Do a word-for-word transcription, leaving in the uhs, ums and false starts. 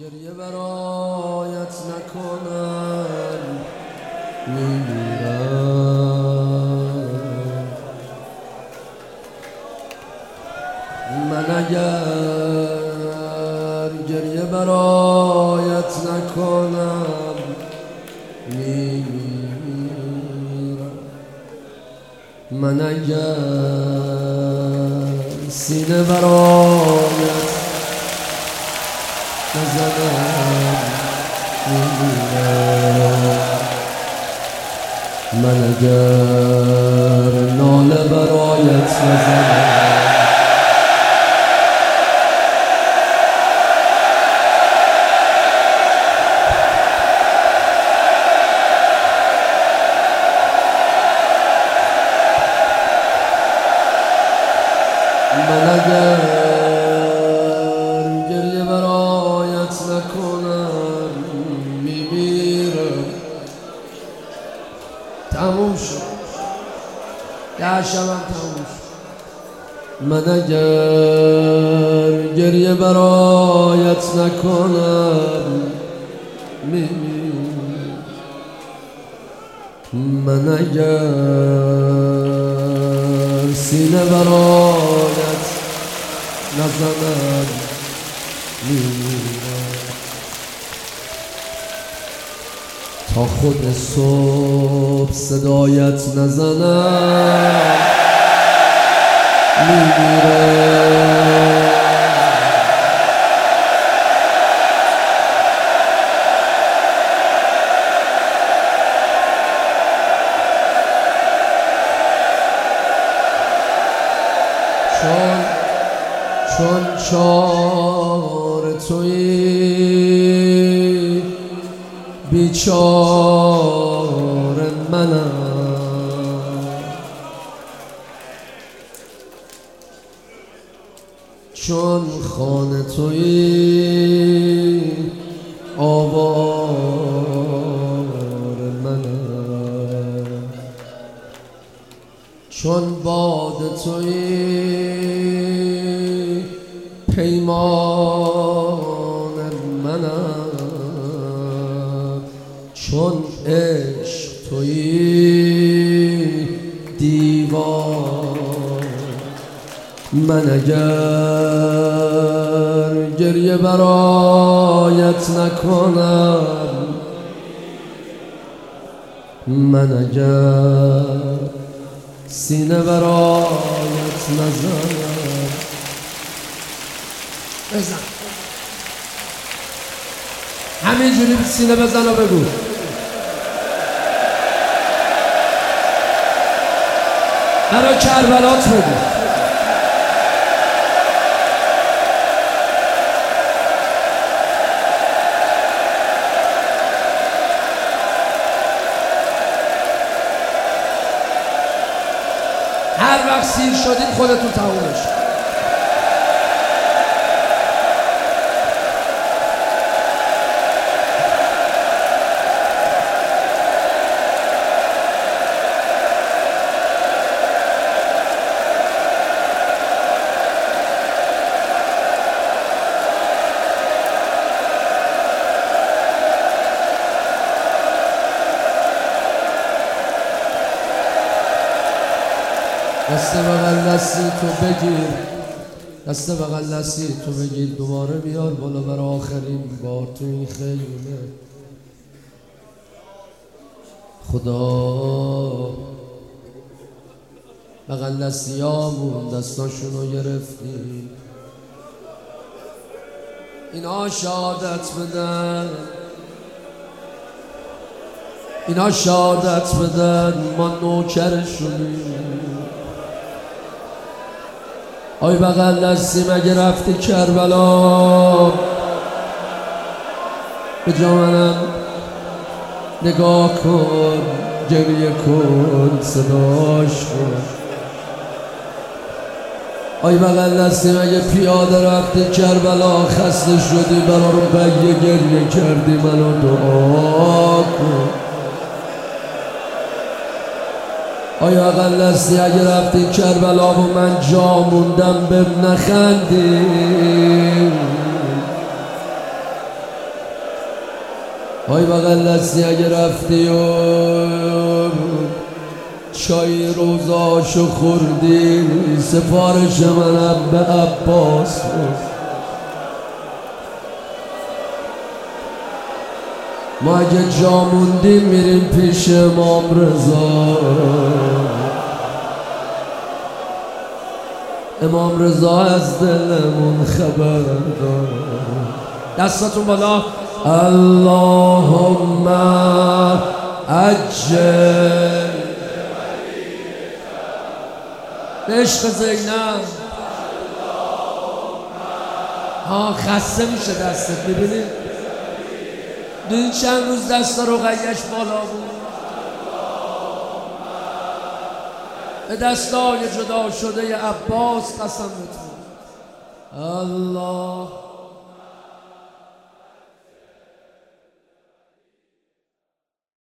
گریه برایت نکنم میمیرم. من اگر گریه برایت نکنم میمیرم. من اگر سینه برایت نزنم میمیرم. من اگر ناله برایت نزنم من اگر گریه برایت نکنم میمیرم. تموم شد، ده شبم تموم شد. من اگر گریه برایت نکنم میمیرم. من اگر سینه برایت نزنم میمیرم. تا خود صبح صدایت نزنم میمیرم. چون چون چاره تویی بیچاره منم. چون خانه تویی آواره منم. چون باد تویی پیمان منم. چون عشق تویی دیوار. من اگر گریه برایت نکنم، من اگر سینه برایت نزنم. بزن همینجوری سینه بزن و بگو برای کربلات بگو. هر وقت سیر شدید خودتون تمومش. دست بغل دستی تو بگیر، دست بغل دستی تو بگیر، دوباره بیار بالا برای آخرین بار تو این خیمه. خدا بغل دستی هامون دستاشونو گرفتی، اینا شهادت بدن، اینا شهادت بدن ما نوکرشونیم. آی بغل دستی مگه رفتی کربلا؟ به جا منم نگاه کن، گریه کن، صداش کن. آی بغل دستی مگه پیاده رفتی کربلا؟ خسته شدی برا رو بگه گریه کردی، منو دعا کن. آیا بغل دستی اگه رفتی کربلا و من جا موندم بهم نخندی؟ آی بغل دستی اگه رفتی و چای روزاشو خوردی سفارش منم به عباس ما اگه جا موندیم میریم پیش امام رضا امام رضا از دلمون خبر دار دستاتون بالا اللهم عجل عشق زینب ها خسته میشه دستت ببینید دیدید چند روز دست رقیه‌اش بالا بود به دستای جدا شده عباس قسم بتون الله